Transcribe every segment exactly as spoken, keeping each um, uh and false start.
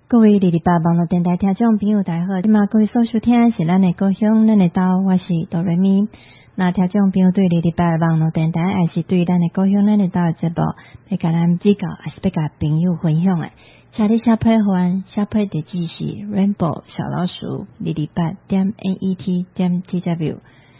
各位二二八网络电台听众朋友大家好，今嘛各位所收听是咱的故乡咱的岛，我是哆瑞咪。那听众朋友对二二八网络电台还是对咱的故乡咱的岛的节目要甲咱指教还是要甲朋友分享的，请你写批还写批地址是 rainbow 小老鼠二二八点 net 点 tw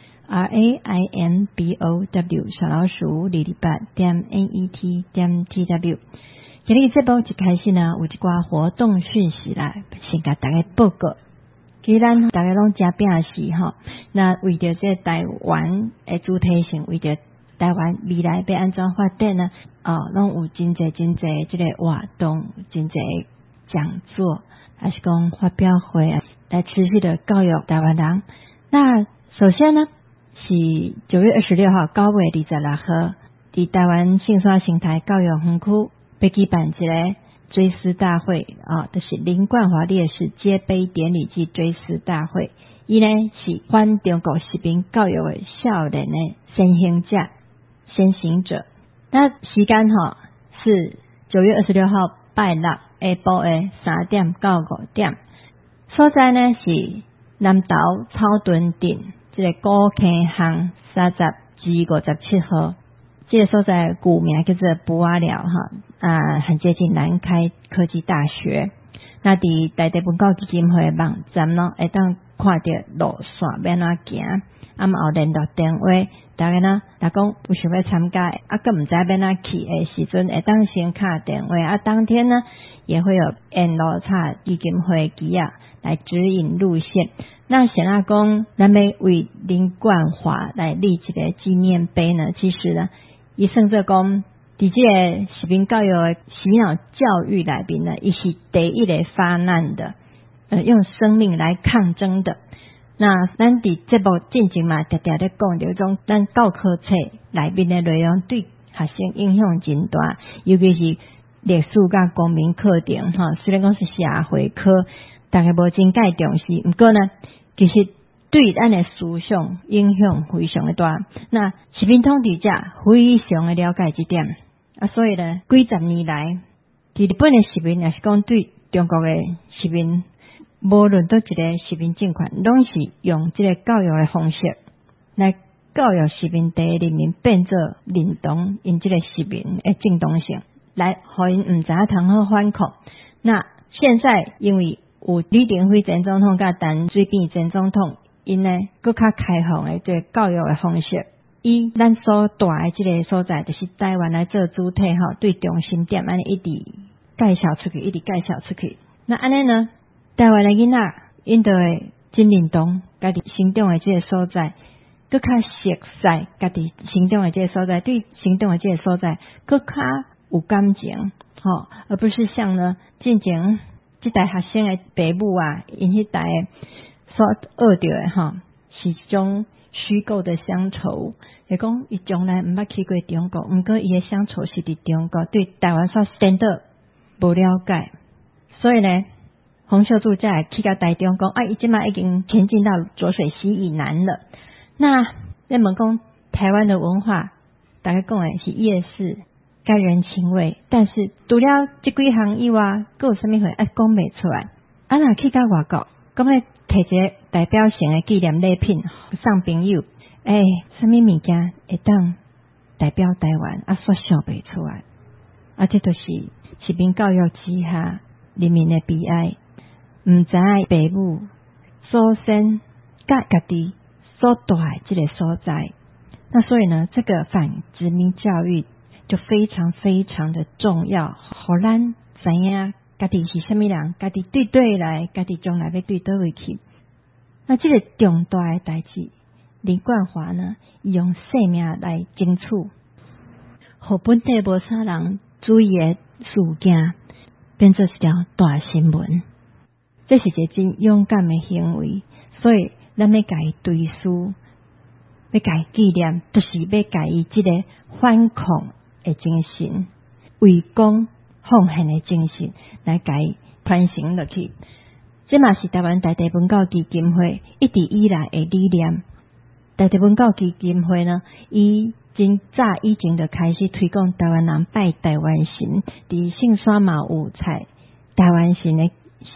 R A I N B O W 小老鼠二二八点 net 点 tw。今日节目一开始呢，有一寡活动讯息啦，先甲大家报告。其实咱大家拢真拼死吼，那为着这台湾的主体性，为着台湾未来要安怎发展呢？哦，拢有真侪真侪这个活动，真侪讲座，还是讲发表会啊，来持续的教育台湾人。那首先呢，是九月二十六号，九月二十六号，伫台湾杏山生态教育园区。要举办一个追思大会啊，就是林冠华烈士揭碑典礼及追思大会。伊呢是反中国实名教育的少年的先行者、先行者。那时间哈是九月二十六号拜六下晡的三点到五点。所在呢是南投草屯镇这个古坑巷三十至五十七号。这个所在古名叫做布瓦寮哈，啊，很接近南开科技大学。那伫台地文教基金会网站咯，会当看到路线要哪行，啊嘛有联络电话，大家呢，若讲有想要参加，啊，佮唔知要哪去的时阵，会当先敲电话，啊，当天呢也会有沿路叉基金会机啊来指引路线。那显然讲，咱要为林冠华来立一个纪念碑呢，其实呢。伊算做讲，伫这个实名教育的洗脑教育内面呢，伊是第一个发难的，呃，用生命来抗争的。那咱伫节目进前嘛，常常咧讲着种咱教科册内面的内容对学生影响真大，尤其是历史甲公民课程哈，虽然讲是社会科，大家无真介重视，不过呢，其实。对咱的思想影响非常的大，那实名统治者非常的了解这点啊，所以呢，几十年来，伫日本的实名也是讲对中国的实名，无论到一个实名政权，拢是用这个教育的方式来教育实名第一人民变做认同因这个实名的正当性，来互因唔知影通好反抗。那现在因为有李登辉前总统甲陈水扁前总统。因呢，更较开放的这个教育的方式，以咱所住的这个所在，就是台湾来做主体哈，对中心点安尼一直介绍出去，一直介绍出去。那安尼呢，台湾的囡仔因就会真认同家己成长的这个所在，更较熟悉家己成长的这个所在，对成长的这个所在更较有感情，吼，而不是像呢，进前这代学生的爸母啊，因迄代。所学到的哈，是一种虚构的乡愁。是讲伊从来毋捌去过中国，毋过伊的乡愁是伫中国，对台湾所真的无了解。所以呢，洪秀柱才去到台中讲，啊，伊即马已经前进到浊水溪以南了。那咱问讲台湾的文化，大家讲的是夜市、该人情味，但是除了这几项以外，佫有啥物货爱讲袂出来？啊，若去到外国，讲咧。摕一个代表性的纪念礼品送朋友，诶、欸，什么物件会当代表台湾啊？说想不出来，啊，这就是实名教育之下人民的悲哀，唔知影父母祖先甲家己所住的这个所在，那所以呢，这个反殖民教育就非常非常的重要，互咱知影。家己是什么人？家己对对来，家己将来要对倒位去。那这个重大的代志，林冠华呢，用生命来争取，互本地无啥人注意的事件，变做一条大新闻。这是一个真勇敢的行为，所以咱要甲伊追思，要甲伊纪念，就是要甲伊这个反抗的精神，为公。奉献的精神来甲伊传承落去，这嘛是台湾在地文教基金会一直以来的理念。在地文教基金会呢，伊真早以前就开始推广台湾人拜台湾神，伫圣山嘛有采台湾神的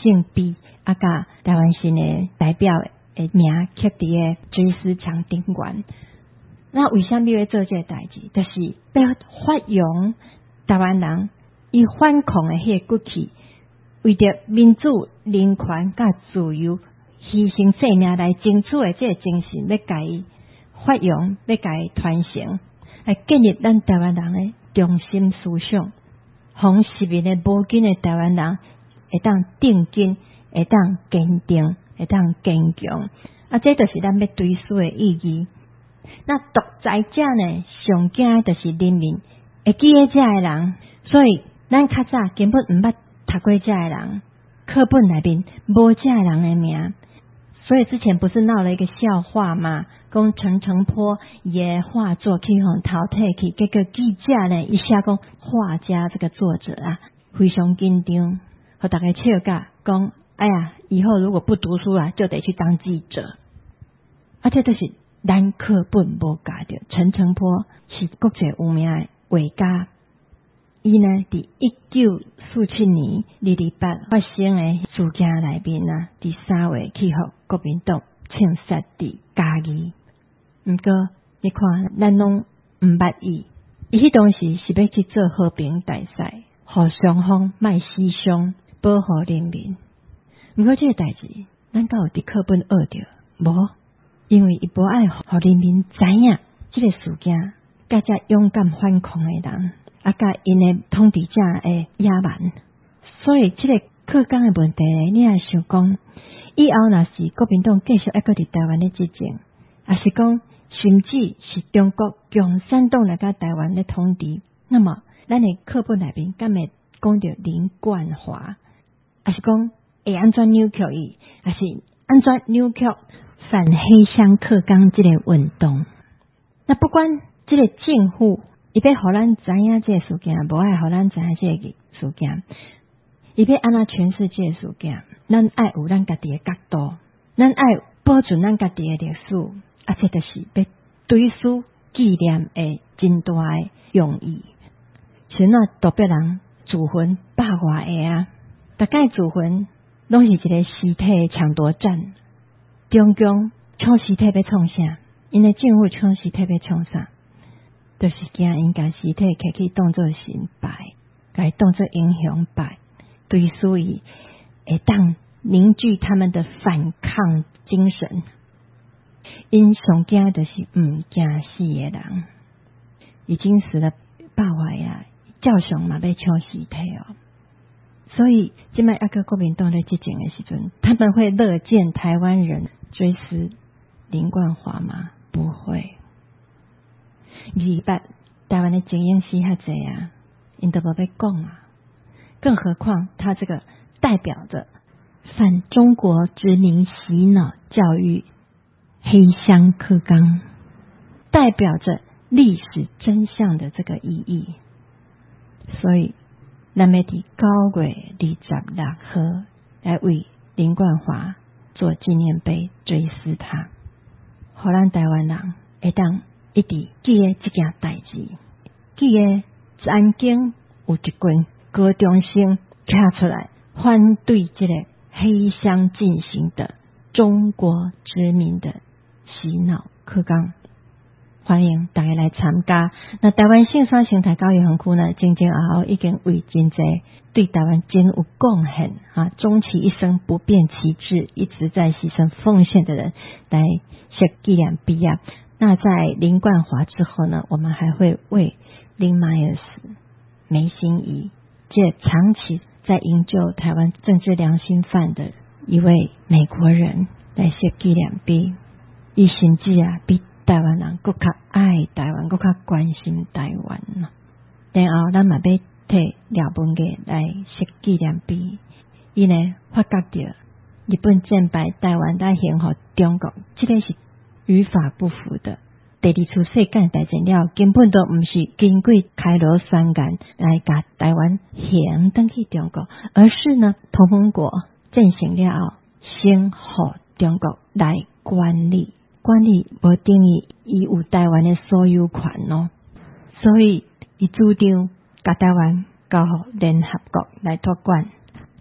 姓毕啊，甲台湾省的代表的名刻伫个追思墙顶悬。那为什么要做这个代志？就是要发扬台湾人伊反抗的迄个骨气，为着民主、人权、甲自由，牺牲性命来争取的这个精神，要甲伊发扬，要甲伊传承，来建立咱台湾人的中心思想，让市民的无根的台湾人会当定根，会当坚定，会当坚强。啊，这就是咱要追思的意义。那独裁者呢，上惊就是人民会记得这个人，所以咱较早根本毋捌读过这个人，课本内面无这个人的名。所以之前不是闹了一个笑话吗？讲陈澄波也画作去互淘汰去，结果记者呢一下讲画家这个作者啊非常紧张，和大家笑架讲，哎呀，以后如果不读书啊，就得去当记者。啊，这都是咱课本无教着。陈澄波是国际有名的画家，伊呢伫一九四七年二二八发生的事件内面啊，伫三月去互国民党枪杀伫嘉义。毋过你看，咱拢毋捌伊，伊迄当时是要去做和平大赛，互双方卖死伤，保护人民。毋过这个代志，咱敢有伫课本学着无？因为伊无爱互人民知影这个事件，甲遮勇敢反抗的人，啊，甲因的统治者的野蛮。所以这个课纲的问题，你也想讲，以后若是国民党继续还搁伫台湾的执政，也是讲甚至是中国共产党来甲台湾的统治，那么咱的课本内面敢会讲到林冠华，也是讲会安怎扭曲伊，也是安怎扭曲反黑箱课纲这个运动。那不管这个政府伊要互咱知影这个事件，无爱互咱知影这个事件，伊要安怎诠释这个事件，咱爱有咱家己的角度，咱爱保存咱家己的历史，啊，这就是要追思纪念的真大的用意。像那道别人自焚百外个啊，大概自焚拢是一个尸体的抢夺战。中共抢尸体要创啥？因为政府抢尸体要创啥？就是惊因甲尸体摕去当作神拜，甲伊当作英雄拜，对所以会当凝聚他们的反抗精神。因上惊就是毋惊死的人，已经死了百外啊，照常嘛要抢尸体哦。所以现在阿个国民党在执政的时阵，他们会乐见台湾人追思林冠华吗？不会。二八台湾的精英死遐济啊，因都无要讲啊。更何况他这个代表着反中国殖民洗脑教育黑箱课纲，代表着历史真相的这个意义。所以咱要伫九月二十六号来为林冠华做纪念碑，追思他，互咱台湾人会当一直记得这件代志，记得曾经有一群高中生站出来反对这个黑箱进行的中国殖民的洗脑课纲。欢迎大家来参加。那台湾性山生态教育园区呢，前前后后已经为真侪对台湾真有贡献啊，终其一生不变其志，一直在牺牲奉献的人来设纪念碑啊。那在林冠华之后呢，我们还会为林迈尔斯、梅心怡这长期在营救台湾政治良心犯的一位美国人来设纪念碑。伊甚至啊，比台湾人更较爱台湾，更较关心台湾了。然后咱嘛要替廖文艺来设纪念碑，伊呢发觉到日本战败台湾来献予中国，这个是于法不符的。第二次世界大战了，根本都不是经过开罗宣言来把台湾献回去中国，而是呢同盟国进行了后，先予中国来管理。管理无定义伊有台湾的所有权咯，所以伊主张甲台湾交予联合国来托管。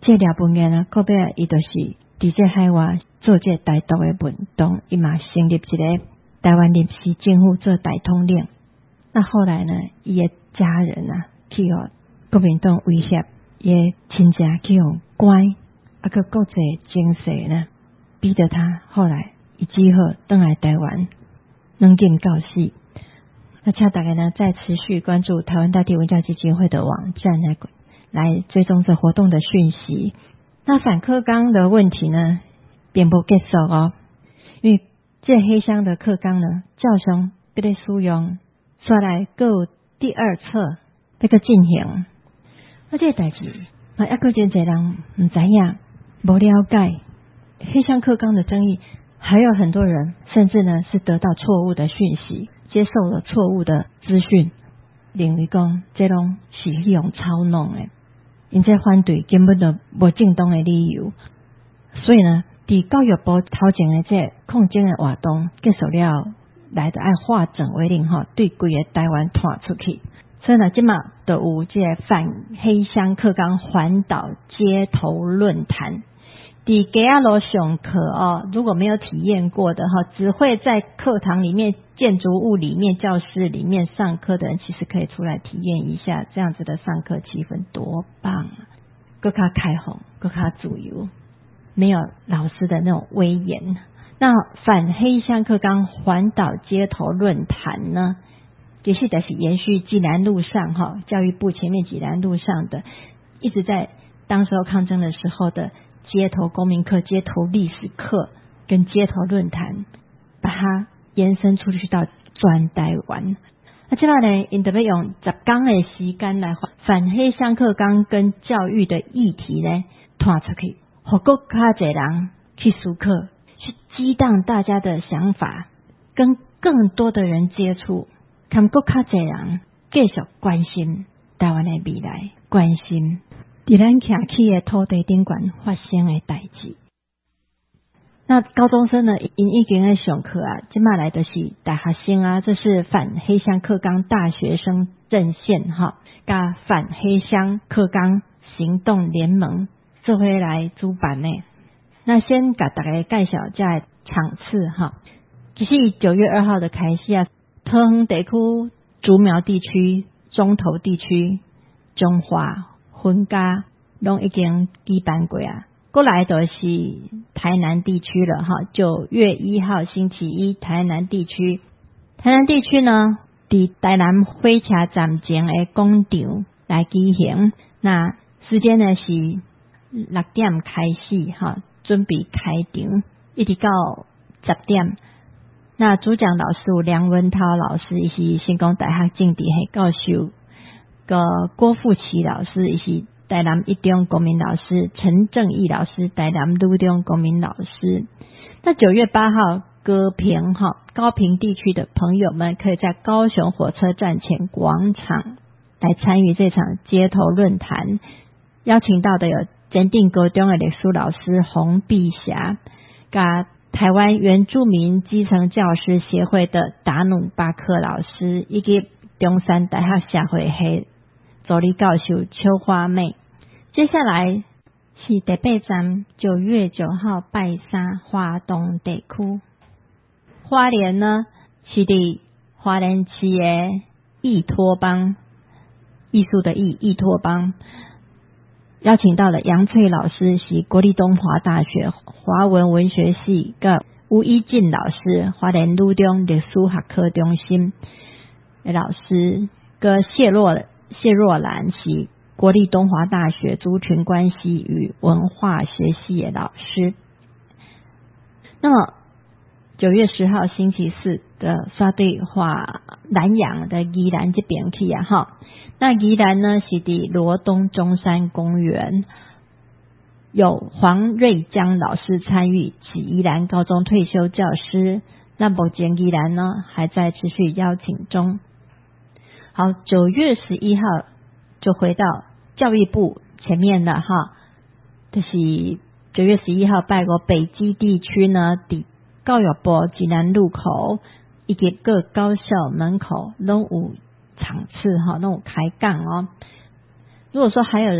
这廖文元呢，后壁伊就是伫这海外做这台独的运动，伊嘛成立一个台湾临时政府做大统领。那后来呢，伊的家人啊，去予国民党威胁，伊的亲戚去予关，啊个国际经济呢，逼得他后来伊只好返来台湾，软禁到死。那请大家呢，再持续关注台湾大地文教基金会的网站来来追踪这活动的讯息。那反课纲的问题呢，并不结束哦，因为这黑箱的课纲呢，照常要咧使用，刷来还有第二册要个进行。那这代志，啊，还佫真侪人唔知影，无了解黑箱课纲的争议，还有很多人甚至呢是得到错误的讯息，接受了错误的资讯，认为讲这拢是利用操弄的，因这反对根本就无正当的理由。所以呢，伫教育部头前的这抗争的活动结束了，来得爱化整为零吼，对规个台湾拖出去。所以呢，今嘛就有这反黑箱课纲环岛街头论坛。伫街仔路上课哦，如果没有体验过的哈，只会在课堂里面、建筑物里面、教室里面上课的人，其实可以出来体验一下这样子的上课气氛，多棒啊！更加开放，更加自由，没有老师的那种威严。那反黑箱课纲环岛街头论坛呢，其实就是延续济南路上哈，教育部前面济南路上的，一直在当时候抗争的时候的街头公民课、街头历史课跟街头论坛，把它延伸出去到全台湾。那现在呢，因特别用十天的时间来反黑箱课纲跟教育的议题呢，拖出去，让更加多人去思考，去激荡大家的想法，跟更多的人接触，看更加多人继续关心台湾的未来，关心伫咱徛起的土地顶管发生的代志。那高中生呢，因已经在上课啊，今嘛来的是大学生啊，这是反黑箱课纲大学生阵线哈，加反黑箱课纲行动联盟做伙来主办呢。那先给大家介绍这场次哈，其实九月二号的开始啊，桃园地区、竹苗地区、中投地区、中华、云嘉拢已经举办过啊。过来的是台南地区了哈，九月一号星期一，台南地区，台南地区呢，伫台南火车站前的广场来举行。那时间呢是六点开始哈，准备开场，一直到十点。那主讲老师有梁文涛老师，伊是成功大学政治系教授，个郭富琪老师，伊是台南一中公民老师，陈正义老师，台南六中公民老师。那九月八号，高屏哈高屏地区的朋友们，可以在高雄火车站前广场来参与这场街头论坛。邀请到的有坚定高中的历史老师洪碧霞，加台湾原住民基层教师协会的达努巴克老师，以及中山大学社会系助理教授邱花妹。接下来是第八站，九月九号拜三花东地区。花莲呢是伫花莲市的义托邦，艺术的艺，义托邦。邀请到了杨翠老师，是国立东华大学华文文学系，跟吴一进老师，花莲路中历史学科中心的老师，跟谢若谢若兰是国立东华大学族群关系与文化学系的老师。那么九月十号星期四的刷对话南洋的宜兰这边去啊哈，那宜兰呢是伫罗东中山公园，有黄瑞江老师参与，是宜兰高中退休教师。那目前宜兰呢还在持续邀请中。好，九月十一号就回到教育部前面了哈，就是九月十一号拜过北基地区呢，伫教育部济南路口以及各高校门口都有场次哈，都有开讲哦。如果说还有人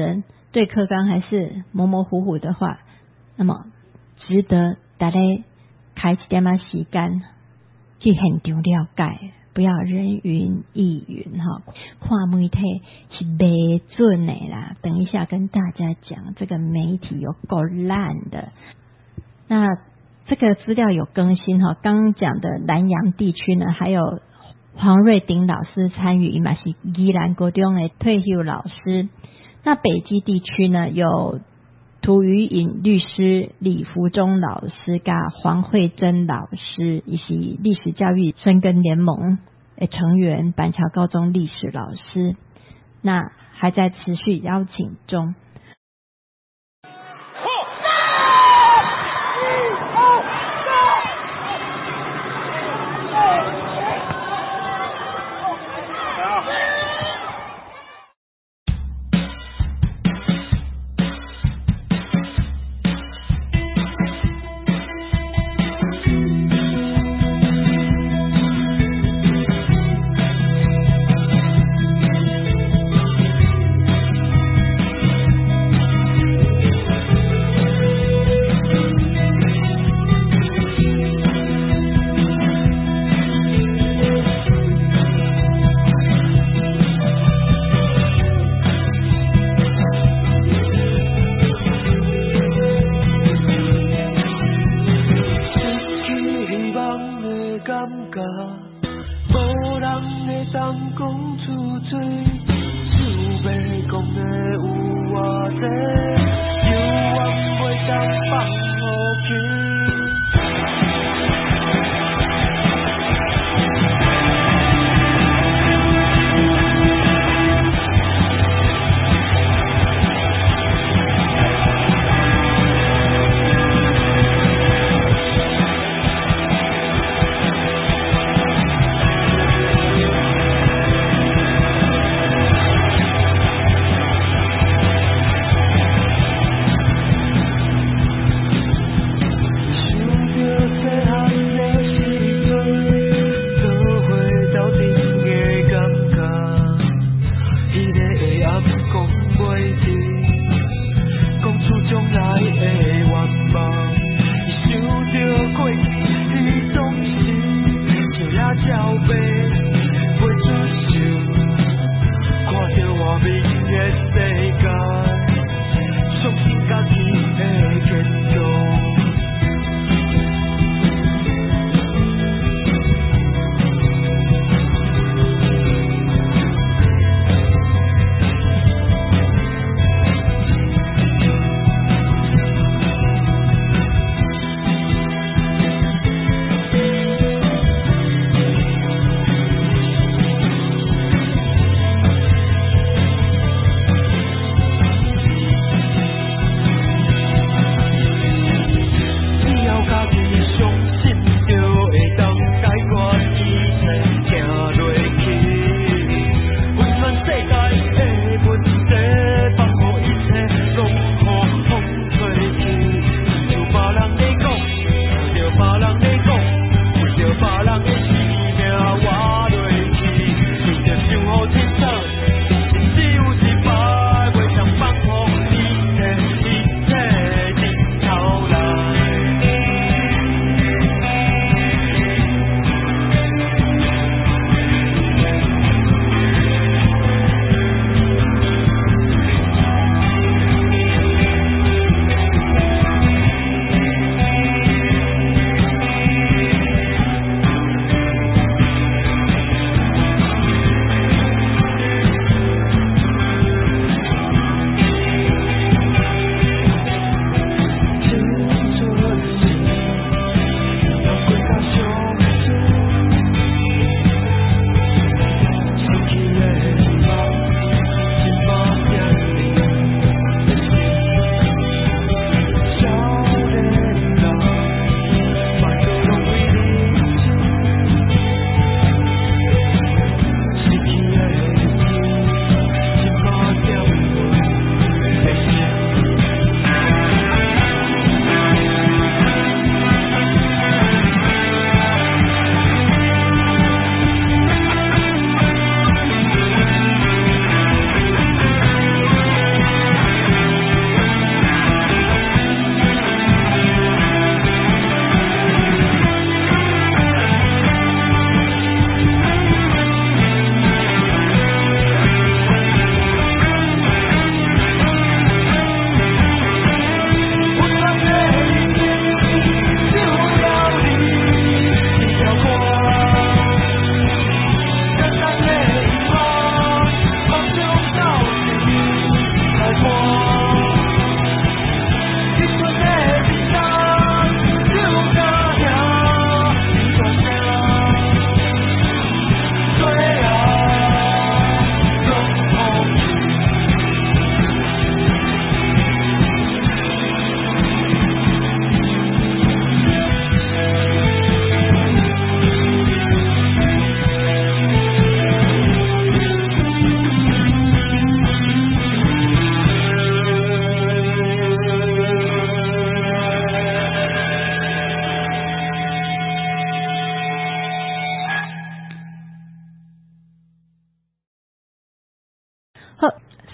对课纲还是模模糊糊的话，那么值得大家开一点仔时间去现场了解，不要人云亦云哈。看媒体是没准的啦，等一下跟大家讲这个媒体有够烂的。那这个资料有更新哈，刚刚讲的南洋地区呢，还有黄瑞鼎老师参与，嘛是宜兰高中的退休老师。那北基地区呢，有涂于颖律师、李福忠老师加黄慧珍老师，以及历史教育深耕联盟的成员板桥高中历史老师，那还在持续邀请中。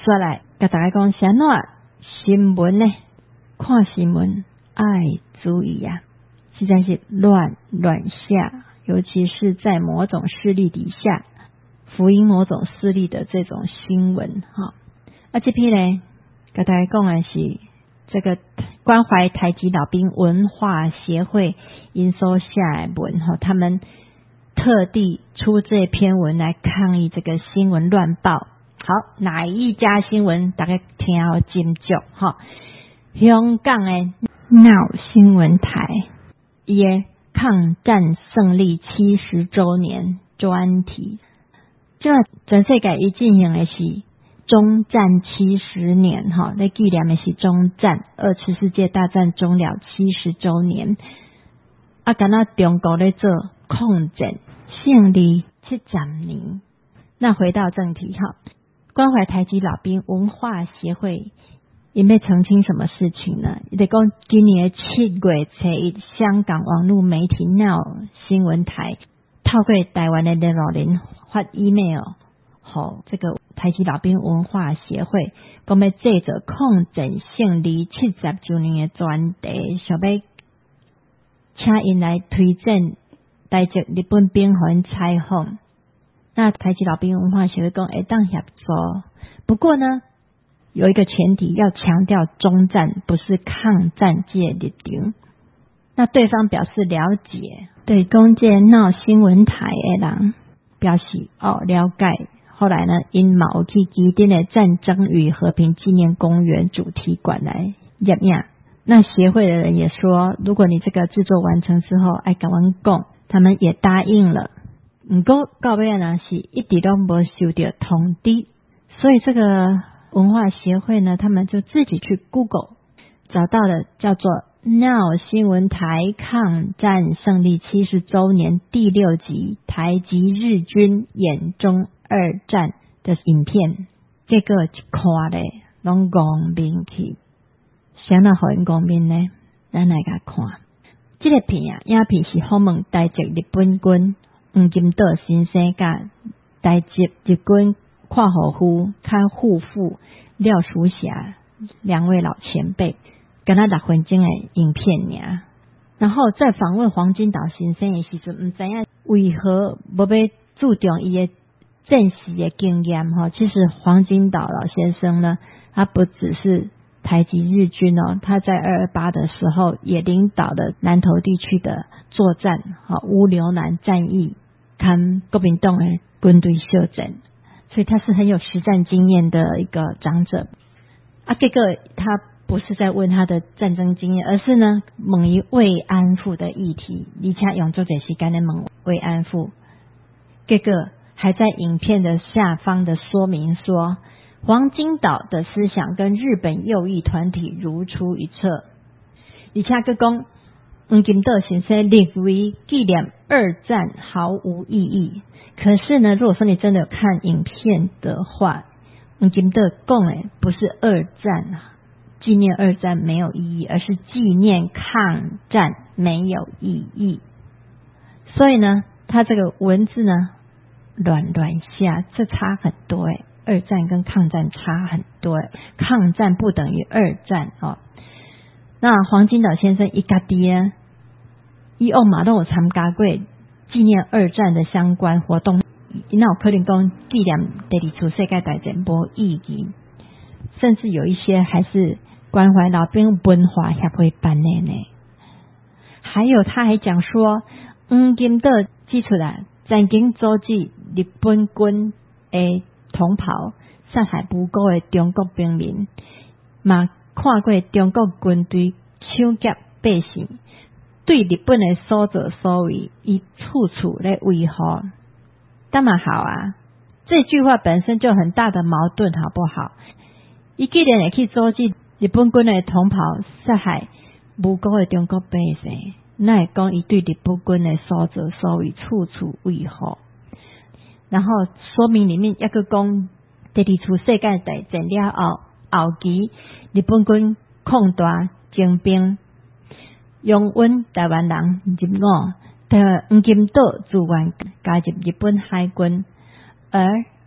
说来甲大家讲啥呢？新闻呢，看新闻爱注意啊，实在是乱乱下，尤其是在某种势力底下，福音某种势力的这种新闻哈。啊，这批呢，甲大家讲的是这个关怀台籍老兵文化协会因所下的文哈，他们特地出这篇文来抗议这个新闻乱报。好，哪一家新闻大家听好斟酌哈？香港的闹新闻台也抗战胜利七十周年专题，这全世界一进行的是中战七十年哈，那纪念的是中战二次世界大战终了七十周年。啊，敢那中国在做抗战胜利七十年。那回到正题哈，关怀台籍老兵文化协会因要澄清什么事情呢？他说今年七月初一，香港网络媒体闹新闻台透过台湾的联络人发 email 给这个台籍老兵文化协会，讲要制作抗战胜利七十周年的专题，想要请因来推荐台籍日本兵员采访。那台籍老兵文化协会讲会当协助，不过呢，有一个前提，要强调中战不是抗战界立场。那对方表示了解，对公界闹新闻台的人表示哦了解。后来呢，因嘛有去基甸的战争与和平纪念公园主题馆来验验。那协会的人也说，如果你这个制作完成之后，爱跟我们讲，他们也答应了。不过到尾呢是一直都没收到通知，所以这个文化协会呢，他们就自己去 Google 找到了叫做闹新闻台抗战胜利七十周年第六集台籍日军眼中二战的影片，结果一看咧拢光明去，谁那好人光明呢？咱来甲看这个片啊，影片是访问台籍日本军黄金岛先生甲台籍日军括号夫看护父廖淑霞两位老前辈，跟他六分钟的影片尔。然后在访问黄金岛先生的时阵，唔知影为何无要注重伊的战时的经验哈。其实黄金岛老先生呢，他不只是台籍日军哦，他在二二八的时候也领导了南投地区的作战，哈乌牛南战役，看国民党的军队作战。所以他是很有实战经验的一个长者啊。这个他不是在问他的战争经验，而是呢问于慰安妇的议题，而且用做这时间来问慰安妇。这个还在影片的下方的说明说，黄金岛的思想跟日本右翼团体如出一辙，而且佮讲黄金岛先生认为纪念二战毫无意义。可是呢，如果说你真的有看影片的话，黄金岛讲的不是二战啊，纪念二战没有意义，而是纪念抗战没有意义。所以呢，他这个文字呢乱乱下，这差很多诶。二战跟抗战差很多诶，抗战不等于二战哦。那黄金岛先生一家己呢，伊奥马都有参加过纪念二战的相关活动，那有可能讲纪念第二次世界大战无意义，甚至有一些还是关怀老兵文化协会办的呢。还有他还讲说，黄金岛指出来曾经阻止日本军的同袍杀害无辜的中国兵民，嘛看过中国军队抢劫百姓，对日本的所作所为，伊处处在维护，当然好啊。这句话本身就很大的矛盾，好不好？伊既然也可以阻止日本军的同袍杀害无辜的中国百姓，那会讲伊对日本军的所作所为处处维护。然后说明里面一个讲，第二次世界大战了后，后期日本军扩大征兵，拥阮台湾人入伍，在黄金岛自愿加入日本海军，而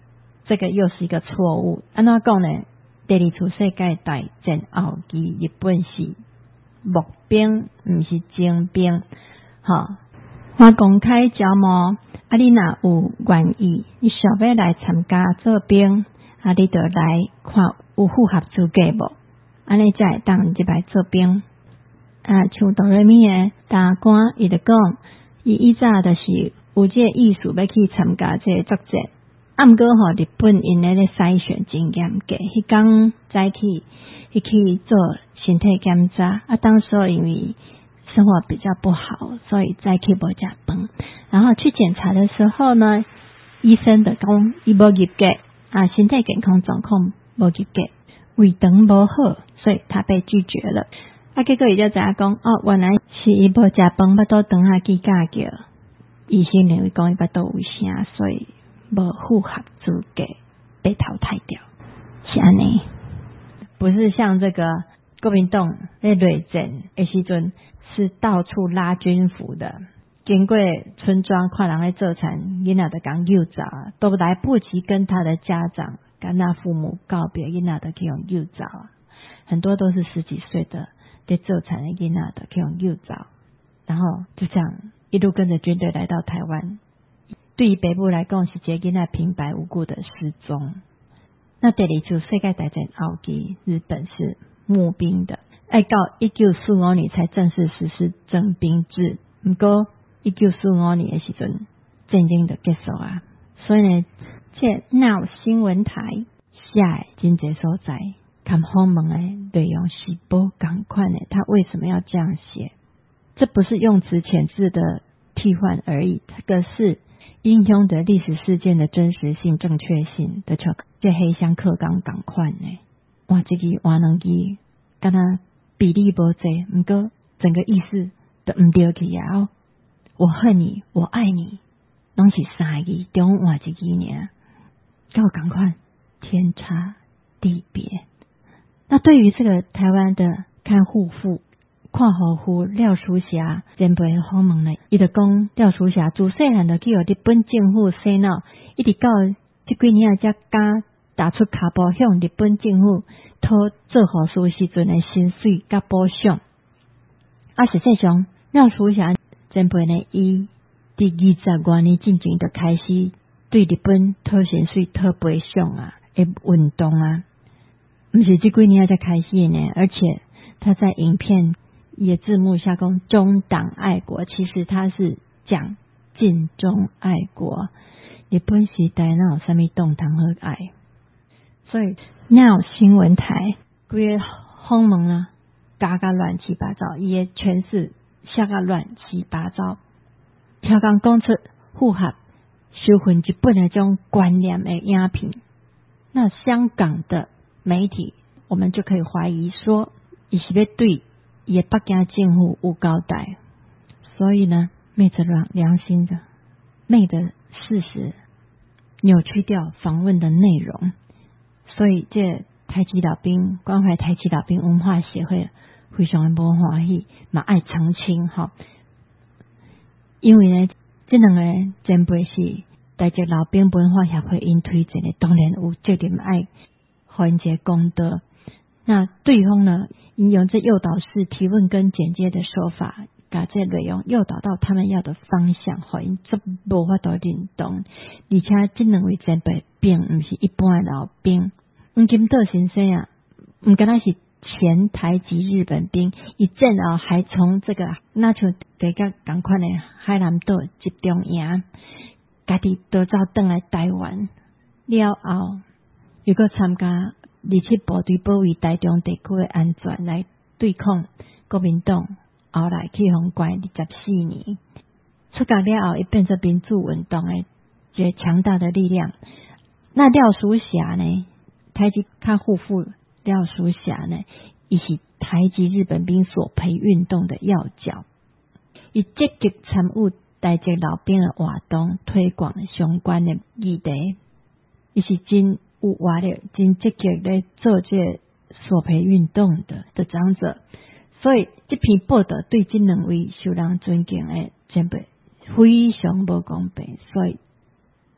这个又是一个错误。安怎讲呢？第二次世界大战后期，日本是募兵，毋是征兵。哈，我公开招募，啊，你若有愿意，你想要来参加做兵，啊，你就来看有符合资格无？安尼才会当入来做兵。啊，像哆来咪诶大官，伊就讲，伊以早就是有这个意思要去参加这个作战。啊，毋过吼，日本因咧咧筛选真严格，迄天早起，伊去做身体检查。啊，当时因为生活比较不好，所以早起无食饭。然后去检查的时候呢，医生就讲伊无入格，啊，身体健康状况无入格，胃肠无好，所以他被拒绝了。啊，结果伊就知影讲，哦，原来是伊无食饭，巴肚肠下去教叫，医生认为讲伊巴肚有声，所以无符合资格被淘汰掉，是安尼，不是像这个国民党在内战的时阵是到处拉军服的，经过村庄看人在做菜，囡仔就讲诱找，都来不及跟他的家长跟他父母告别，囡仔就去用诱找，很多都是十几岁的在做菜的囡仔就去用诱找，然后就这样一路跟着军队来到台湾。对于北部来讲，是一个囡仔平白无故的失踪。那第二次世界大战后期，日本是募兵的，要到一九四五年才正式实施征兵制。不过一九四五年的时阵，战争就结束啊。所以呢，这闹新闻台写的真济所在，看访问的内容是不同款的。他为什么要这样写？这不是用词遣字的替换而已，这个是影响的历史事件的真实性、正确性的，像这黑箱课纲同款呢。哇，这个换两字，跟他比例不济，不过整个意思都唔对去啊！我恨你，我爱你，拢是三个中换一个呢，跟我同款，天差地别。那对于这个台湾的看护妇。看护妇廖淑霞前辈访问呢，伊就讲廖淑霞自细汉就去予日本政府洗脑，一直到这几年才敢打出卡步向日本政府讨做护士时阵的薪水甲补偿。啊，实际上廖淑霞前辈呢，伊伫二十多年之前就开始对日本讨薪水、讨补偿啊的运动啊，不是这几年才开始呢，而且他在影片。也字幕下讲中党爱国，其实他是讲尽忠爱国。日本时代哪有什么动堂和爱？所以哪有新闻台规个访问啊，加个乱七八糟，伊个诠释写个乱七八糟，超讲讲出符合收回日本的这种观念的影片。那香港的媒体，我们就可以怀疑说，伊是要对。也北京政府有交代，所以呢，昧着良心的、昧着事实，扭曲掉访问的内容。所以这台籍老兵关怀台籍老兵文化协会非常的无欢喜，嘛爱澄清哈。因为呢，这两个前辈是台籍老兵文化协会因推荐的，当然有责任爱还这公道。那对方呢？引用这诱导式提问跟简介的说法，把这内容诱导到他们要的方向，互因这无法度认同。而且这两位前辈并不是一般的老兵，黄金德先生啊，不敢若是前台籍日本兵，一战后还从这个那像这个同款的海南岛集中营，家己都走转来台湾了后，又搁参加。二七部队保卫台中地区的安全，来对抗国民党，后来去互关二十四年，出港了后，伊变成民主运动的一个强大的力量。那廖淑霞呢？台籍看护妇廖淑霞呢？伊是台籍日本兵所培运动的要角，伊积极参与台籍老兵的活动，推广相关的议题，伊是真。有活力、真积极来做这所培运动的的长者，所以这篇报道对这两位受人尊敬的前辈非常不公平，所以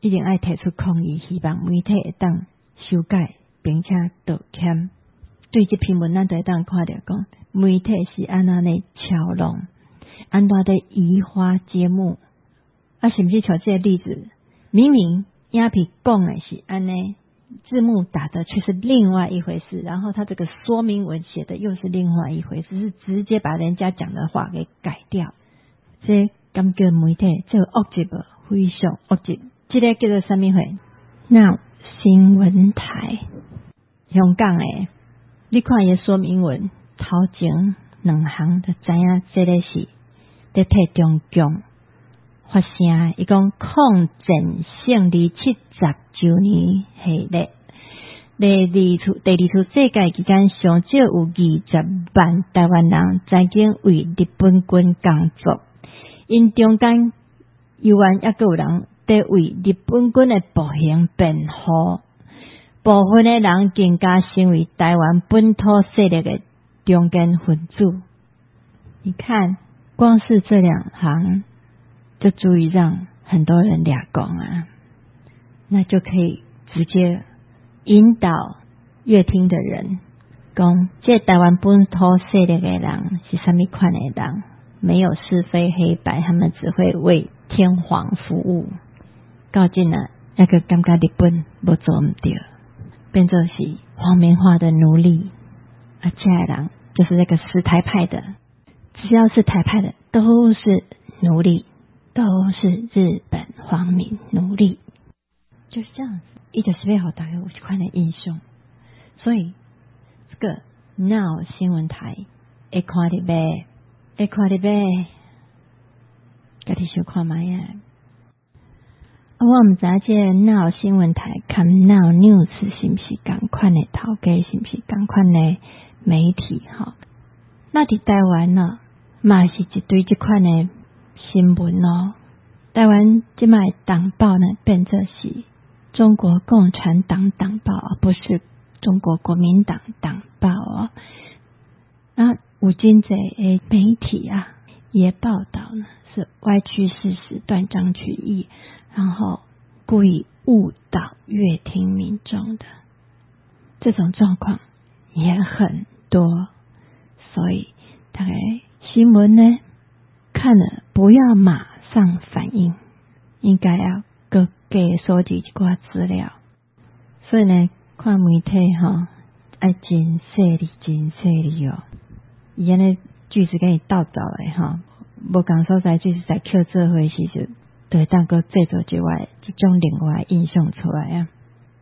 一定爱提出抗议，希望媒体会当修改并且道歉。对这篇文咱就会当看到讲，媒体是安那呢嘲弄，安那的移花接木，啊，是不是像这个例子，明明鸦片讲的是安呢，字幕打的却是另外一回事，然后他这个说明文写的又是另外一回事，是直接把人家讲的话给改掉。这感觉媒体这个恶质无，非常恶质。这个叫做什么会？那新闻台，香港诶。你看伊说明文，头前两行就知影，这个是在替中共发声。伊讲抗战胜利七十周年系列，第二处第二处世界期间，上少有二十万台湾人曾经为日本军工作，因中间犹原抑个有人在为日本军的暴行辩护。部分的人更加成为台湾本土势力的中间分子。你看，光是这两行就足以让很多人俩讲啊，那就可以直接引导乐听的人讲，这台湾本土势力的人是什么款的人？没有是非黑白，他们只会为天皇服务。到今了，那个感觉日本无做唔对。变作是皇民化的奴隶，而这些人就是那个死台派的，只要是台派的都是奴隶，都是日本皇民奴隶，就是这样子。伊就是要给大家有这款的印象，所以这个闹新闻台会看得呗，会看得呗，家己小看卖啊。我唔知这闹新闻台跟闹 news 是不是同款的头家，是不是同款的媒体哈？那伫台湾呢，嘛是一堆这款的新闻哦。台湾这卖党报呢，变作是中国共产党党报，而不是中国国民党党报哦。那有真济的媒体啊，也报道呢是歪曲事实、断章取义。然后故意误导乐听民众的这种状况也很多，所以大概新闻呢看了不要马上反应，应该要各给收集一寡资料。所以呢，看媒体哈，爱真细腻真细腻哦。伊安尼句子给你倒走的哈，无共所在就是在扣做伙时就。对，当个制作之外，这种另外印象出来啊。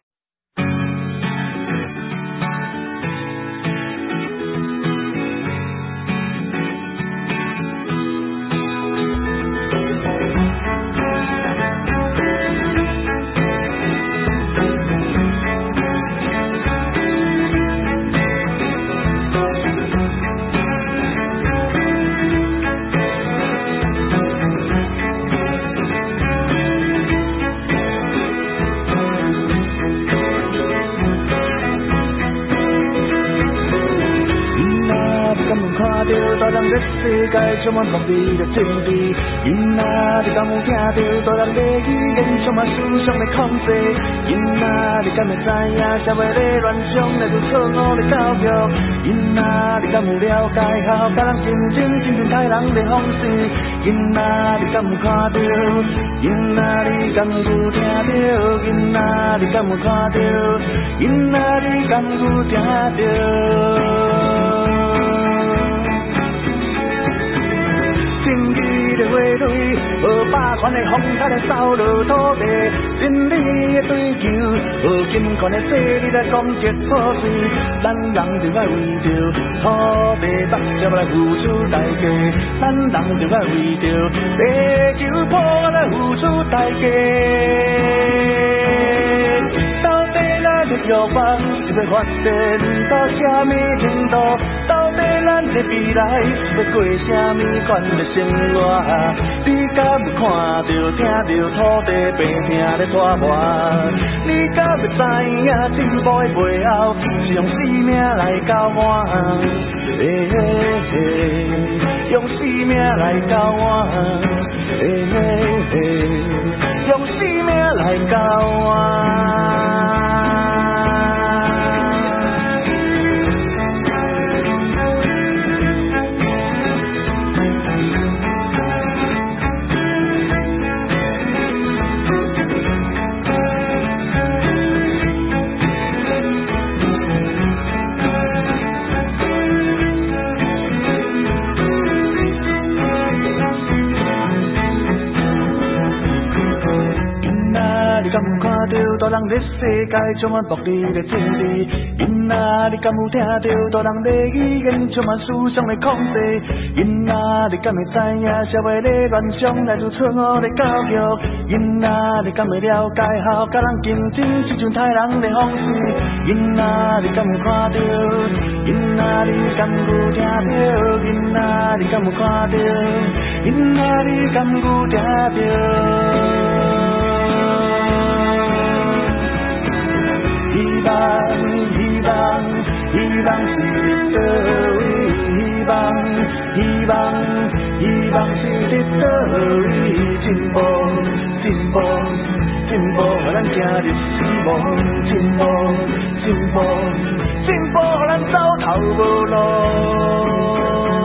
世界充满封闭的禁闭，囡仔你敢有听到大人的语言充满思想的控制？囡仔你敢会知影社会在乱象，来自错误的教育？囡仔你敢有了解好甲人竞争，竞争太人的方式？囡仔你敢有看到？囡仔你敢有听到？囡仔你敢有看到？囡仔你敢有听到？的话语，无霸权的风台来扫落土地，真理的追求，无金权的势力来攻击破碎，咱人就该为着土地目接来付出代价，咱人就该为着地球破坏来付出代价。到底咱的欲望是要发展到什么程度？到底咱的未来是要过什么款的生活？你敢有看到、听到土地病痛在拖磨？你敢有知影进步的背后是用生命来交换？嘿嘿嘿，用生命来交换？嘿嘿嘿，用生命来来交换。大人在世界充满暴力的政治，囡仔你敢有听到大人在语言充满思想的控制？囡仔你敢会知影社会的乱象来自错误的教育？囡仔你敢会了解好甲人竞争是像杀人的方式？囡仔你敢有看到？囡仔你敢有听到？囡仔你敢有看到？囡仔你敢有听到？希望，希望，希望是伫倒位？希望，希望，希望是伫倒位？进步，进步，进步，互咱走入死亡。进步，进步，进步，互咱走投无路。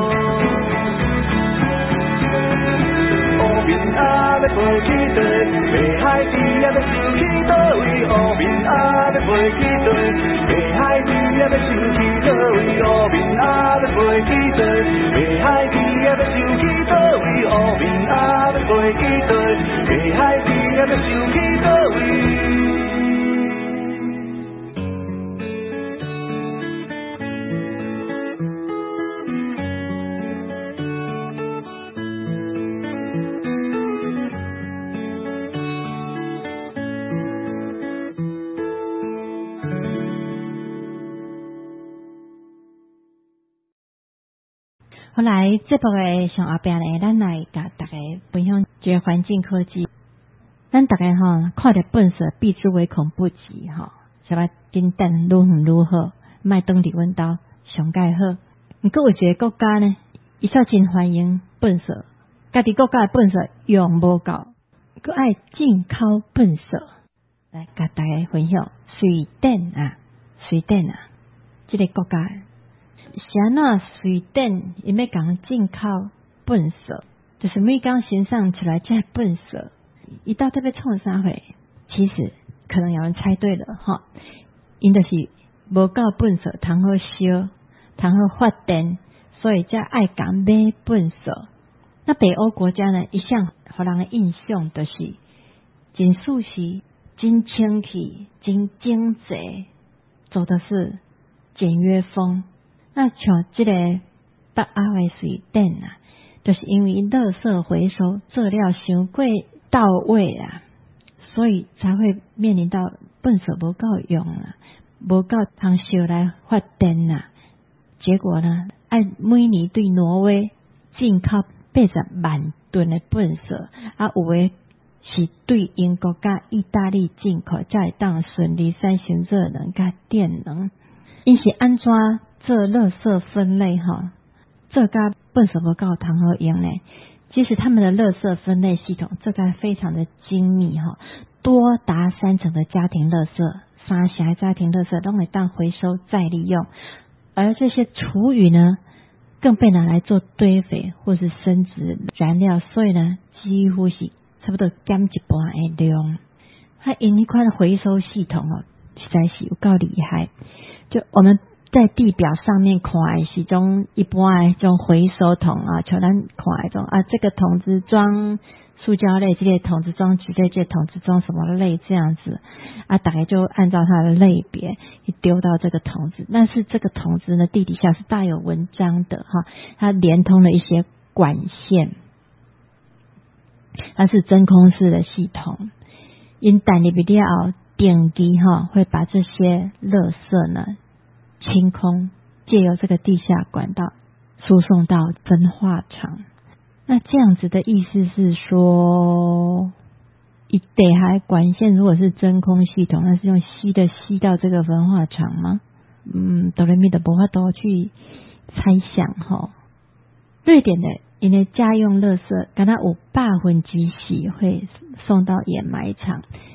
乌面仔要飞去佗？北海猪仔要收去倒位？乌面仔要飞去佗？北海猪仔要收去倒位？乌面仔要飞去佗？北海猪仔要收去倒位？乌面仔要飞去佗？北海猪仔要收去倒位？ 后来这部的上后边呢，咱来甲大家分享一个环境科技。咱大家吼看着粪扫，避之唯恐不及吼，想要紧等愈远愈好，莫当伫阮兜上介好。毋过有一个国家呢，伊煞真欢迎粪扫，家己国家的粪扫用无够，佮爱进口粪扫。来甲大家分享，瑞典啊，瑞典啊，这个国家。啥那瑞典因要讲进口粪扫，就是每工身上出来这粪扫，伊到底要创啥货？其实可能有人猜对了哈，因就是无够粪扫通好烧，通好发电，所以才爱讲买粪扫。那北欧国家呢，一向互人的印象就是真舒适、真清气、真经济，走的是简约风。那像这个北欧的瑞典啊，就是因为垃圾回收做了伤过到位啊，所以才会面临到粪扫无够用啊，无够通烧来发电啊。结果呢，按每年对挪威进口八十万吨的粪扫，啊有的是对英国甲意大利进口，才会当顺利产生热能甲电能。因是安怎做垃圾分类哈，这个粪扫无够通好用呢。其实他们的垃圾分类系统这个非常的精密哈，多达三成的家庭垃圾、三成的家庭垃圾都会当回收再利用，而这些厨余呢，更被拿来做堆肥或是生殖燃料，所以呢，几乎是差不多减一半的量。它因一款回收系统哦，实在是有够厉害。就我们在地表上面看的是种一般的种回收桶啊，像咱看的种啊，这个桶子装塑胶类，这个桶子装纸类，这个桶子装什么类这样子啊，大概就按照它的类别丢到这个桶子。但是这个桶子呢，地底下是大有文章的哈，它连通了一些管线，它是真空式的系统。因等入去了后，电机哈会把这些垃圾呢清空，借由这个地下管道输送到分化厂。那这样子的意思是说，一底下管线如果是真空系统，那是用吸的吸到这个分化厂吗？嗯，哆来咪的无法度去猜想哈。瑞典的因为家用垃圾，敢若有百分之四会送到掩埋场，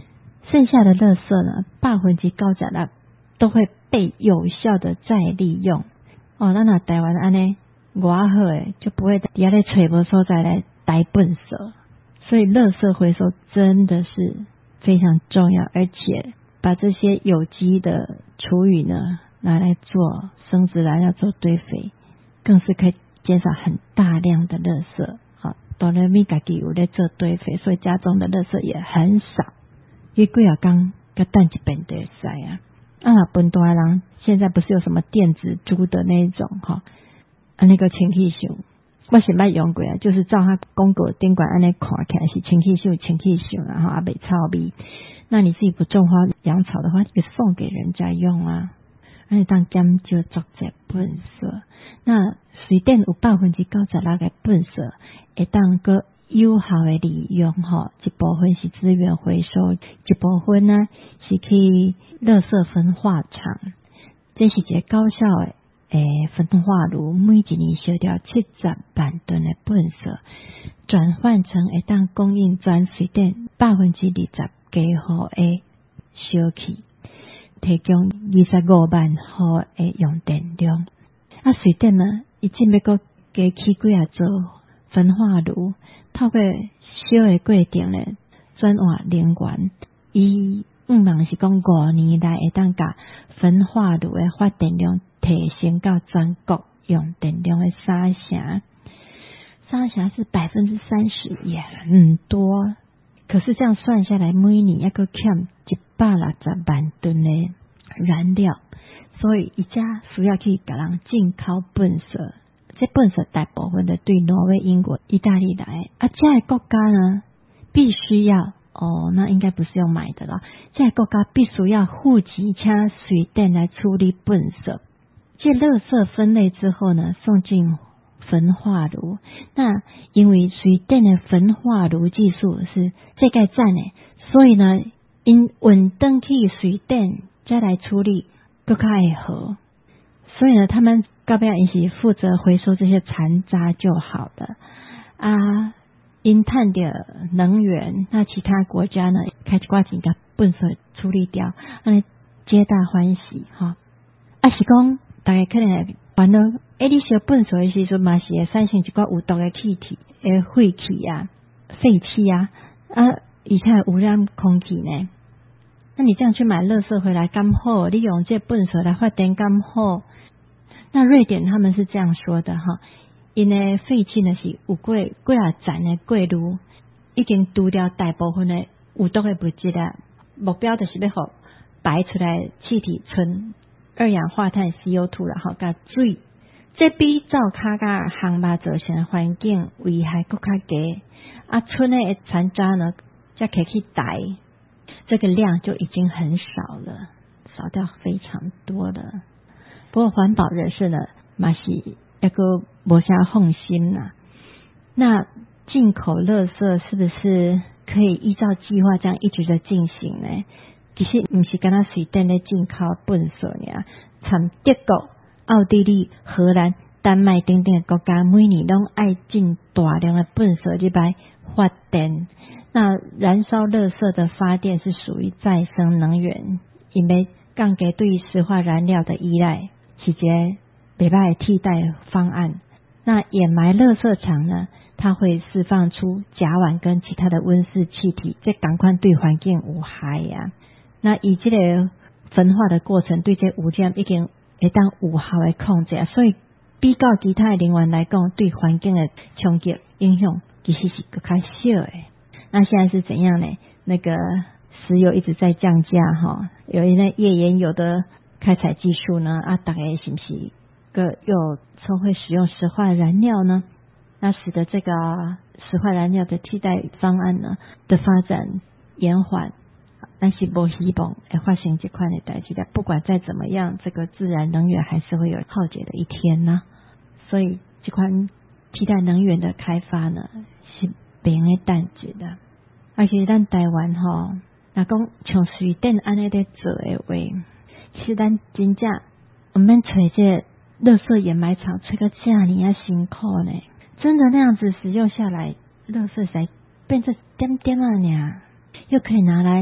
剩下的垃圾呢，百分之九十六都会被有效的再利用。哦，那那台湾安尼外好诶，就不会底下咧找无所在来呆笨色。所以垃圾回收真的是非常重要，而且把这些有机的厨余呢拿来做生质燃料做堆肥，更是可以减少很大量的垃圾。好，哆来咪家己有在做堆肥，所以家中的垃圾也很少。因为几啊天甲等一遍就会使啊。啊，本大人现在不是有什么电子猪的那一种哈，啊那个清气球，我是捌用过啊，就是照他广告顶管安尼看起来是清气球清气球，然后啊袂臭味。那你自己不种花养草的话，就送给人家用啊。而且当减少作者粪色，那水电有百分之九十六的粪色，会当个有效的利用吼，一部分是资源回收，一部分呢是去垃圾分化厂。这是一个高效的诶分化炉，每一年烧掉七十万吨的粪色，转换成会当供应全水电百分之二十家户的烧气，提供二十五万户的用电量。啊，水电呢，伊真要个加起几啊座分化炉，透过烧的过程呢，转换能源。伊毋茫是讲五年来会当甲分化炉的发电量提升到全国用电量的三成，三成是百分之三十，也很多。可是这样算下来，每年要个欠一百六十万吨的燃料，所以一家需要去给人进口粪色。这粪色大部分的对挪威、英国、意大利来，啊，这些国家呢，必须要哦，那应该不是用买的了。这些国家必须要付钱请水电来处理粪色。这垃圾分类之后呢，送进焚化炉。那因为水电的焚化炉技术是世界赞的，所以呢，因运登去水电再来处理，更较会好。所以呢，他们到尾因是负责回收这些残渣就好了啊。因碳的能源，那其他国家呢，开始挂紧甲粪色处理掉，安皆大欢喜哈。啊是讲，大家可能会烦恼，诶，你烧粪色的时阵嘛是会产生一寡有毒的气体，诶，废气啊、废气啊，啊，而且污染空气呢。那你这样去买垃圾回来刚好，利用这粪色来发电刚好。那瑞典他们是这样说的哈。因的废气呢是有过几啊站的过炉，已经除掉大部分的有毒的物质啊。目标就是要互排出来气体纯二氧化碳 C O 二 然后甲水，这比灶骹甲航马造成的环境危害更加低。啊，剩的残渣呢，再可以去排，这个量就已经很少了，少掉非常多了。不过环保人士呢，嘛是一个无啥放心啦。那进口垃圾是不是可以依照计划这样一直的进行呢？其实不是跟他水电的进口粪色呢，从德国、奥地利、荷兰、丹麦等等的国家，每年都爱进大量的粪色去来发电。那燃烧垃圾的发电是属于再生能源，因为降低对于石化燃料的依赖，是一个袂歹的替代方案。那掩埋垃圾场呢，它会释放出甲烷跟其他的温室气体，这赶快对环境有害呀、啊。那以这个焚化的过程，对这污染已经会当有效的控制，所以比较其他的能源来讲，对环境的冲击影响其实是更较小的。那现在是怎样呢？那个石油一直在降价哈，有一些页岩油的开采技术呢，啊，大概是不是个又抽会使用石化燃料呢？那使得这个石化燃料的替代方案呢的发展延缓，但是不希望会发生这款的代志的。不管再怎么样，这个自然能源还是会有耗竭的一天呢。所以这款替代能源的开发呢，是不用的代志的。而且咱台湾吼，若讲像水电安尼在做的话，其实咱真正我们找这垃圾掩埋场找个这么啊辛苦呢。真的那样子使用下来，垃圾才变成点点啊呢，又可以拿来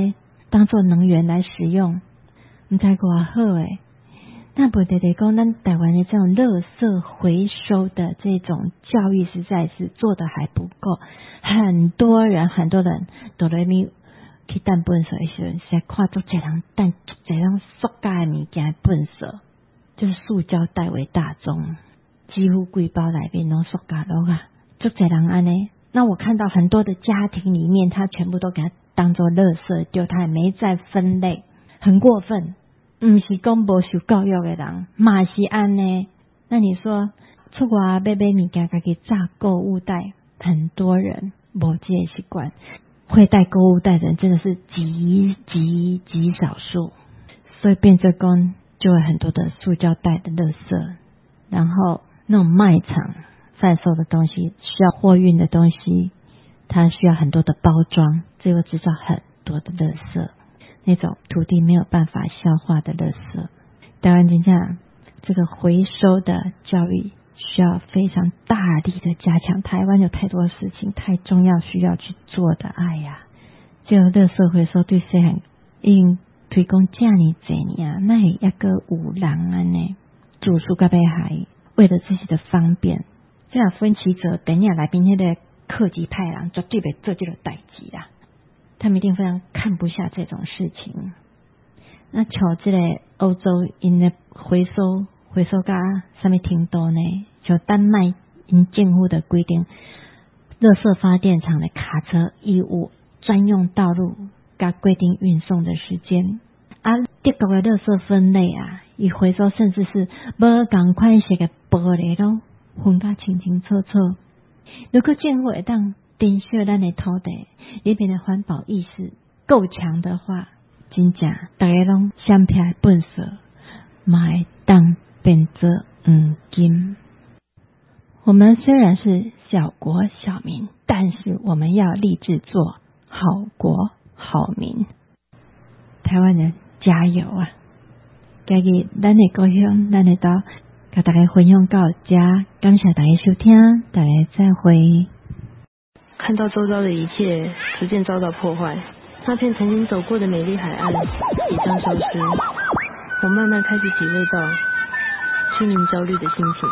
当做能源来使用，不知多好诶。那不得得讲，咱台湾的这种垃圾回收的这种教育实在是做得还不够，很多人很多人哆来咪去蛋粪扫的时候，现在看足这人蛋这种塑胶的物件粪扫，就是塑胶袋为大宗，几乎规包内面拢塑胶了啊，足这人安尼。那我看到很多的家庭里面，他全部都给它当作垃圾丢，他也没再分类，很过分。不是讲无受教育的人嘛是安呢。那你说出国买买物件自己炸购物袋，很多人没这个习惯，会带购物袋的人真的是极极极少数，所以变成讲就有很多的塑胶袋的垃圾，然后那种卖场贩售的东西需要货运的东西，它需要很多的包装，这会制造很多的垃圾，那种土地没有办法消化的垃圾。台湾真正这个回收的教育需要非常大力的加强，台湾有太多的事情太重要需要去做的。哎呀，这个垃圾回收对细汉因推广这么多年，那也一个有人安呢住宿甲北海，为了自己的方便，这样分歧者等下来宾那个客级派人绝对袂做这个代志啦，他们一定非常看不下这种事情。那像这个欧洲因的回收回收到什么程度呢？像丹麦因政府的规定，垃圾发电厂的卡车义务专用道路甲规定运送的时间。啊，德国的垃圾分类啊，伊回收甚至是无同款式的玻璃咯，分甲清清楚楚。如果政府会当珍惜咱的土地，里面的环保意识够强的话，真正大家拢相片的粪扫，嘛会当变作黄金。我们虽然是小国小民，但是我们要立志做好国好民。台湾人加油啊！今日咱的故乡，咱的岛，甲大家分享到这，感谢大家收听，大家再会。 看到周遭的一切逐渐遭到破坏，那片曾经走过的美丽海岸即将消失，我慢慢开始体会到心灵焦虑的心情。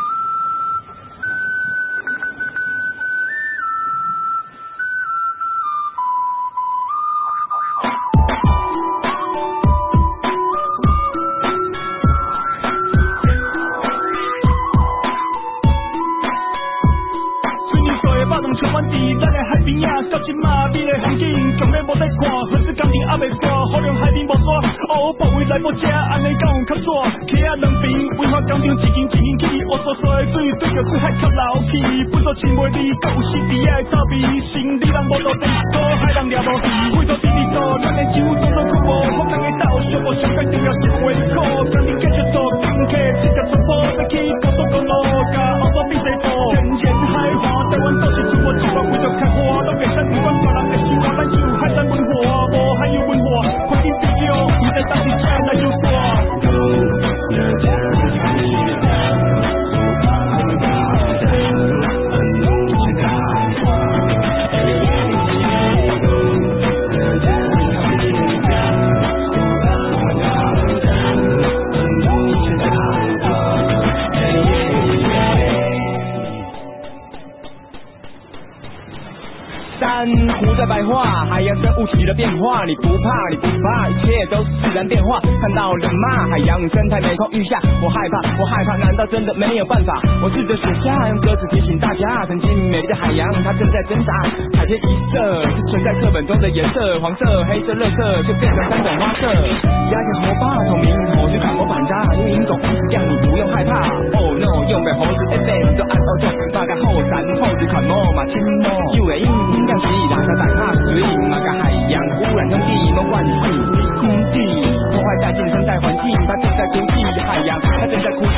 到今嘛，美丽风景，强烈无在看，何止工程还未散，好让海边无沙，乌包围来无遮，安尼敢有较煞？溪仔两边，文化工厂一间一间起，乌刷刷的水对着苦海吸流去，不说亲袂离，搁有湿地仔的臭味，心里人无落地，搁海人掠无去，为着地里做，咱的酒做做苦无，福人的斗相无上解重要是胃口，工程继续做，景客直接出发，要去高速公路，甲乌沙比西部，天然海华，台湾都是自我计划，为着开花，都变成不管别人的生活，咱就海产文化，无海有文化，环境必要，不在当地吃那就耍。珊瑚在白化，海洋生物起了变化，你不怕，你不怕，一切都是自然变化。看到人吗？海洋生态每况愈下，我害怕，我害怕，难道真的没有办法？我试着写下，用歌词提醒大家，曾经美丽的海洋，它正在挣扎。海天一色是存在课本中的颜色，黄色、黑色、绿色就变成三种花色。牙眼猴爸透明猴就看我反差，用银种这样你不用害怕。Oh no， 用白猴子 F M 都按欧洲，大概后山猴子看魔嘛亲魔，就会因因样是哪个打卡水，哪个海洋污染空气都换气，空气破坏殆尽生态环境，它正在哭泣，海洋它正在哭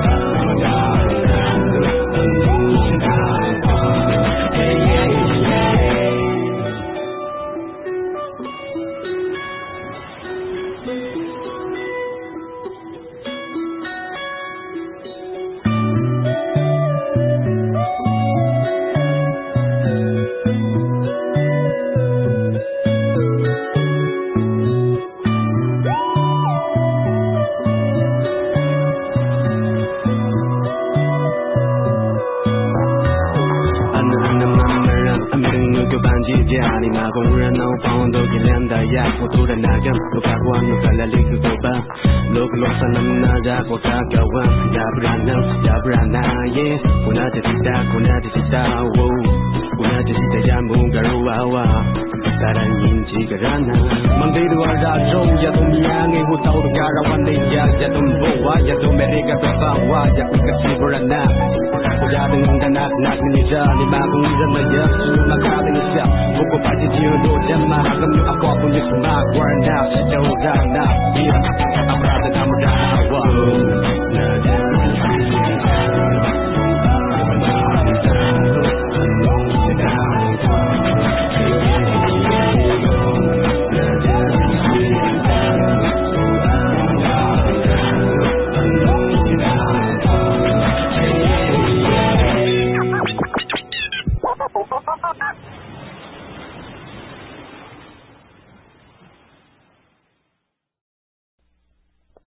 泣。Yeah. 家里马工人闹房都给两大呀，我突然那个我发光我看了立刻走吧，路路上能拿着我卡高温，要不然呢，要不然那耶，我那就知道，我那就知道，我那就知道呀，木个肉娃娃。Sekarang ini kerana Mandiru ada jauh ya tu miangi hutau tu gara wande ya ya tu bawa ya tu mereka berbawa ya ku kasih berana. Aku ya dengan kanak nak ni jadi magung zaman ya semua kali ni siap